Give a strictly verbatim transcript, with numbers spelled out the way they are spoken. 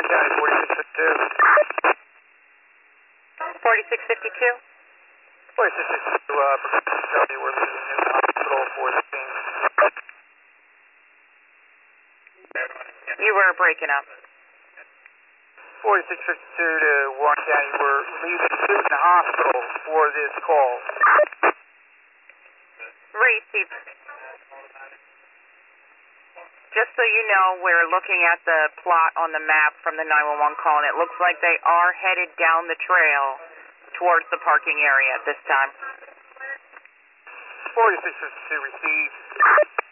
County, forty-six fifty-two. forty-six fifty-two? forty-six fifty-two, uh, Progressive County, we're leaving Newton Hospital for the scene. You were breaking up. forty-six fifty-two to Warren County, we're leaving Newton Hospital for this call. Receive. Just so you know, we're looking at the plot on the map from the nine one one call, and it looks like they are headed down the trail towards the parking area at this time. forty-six fifty-two received.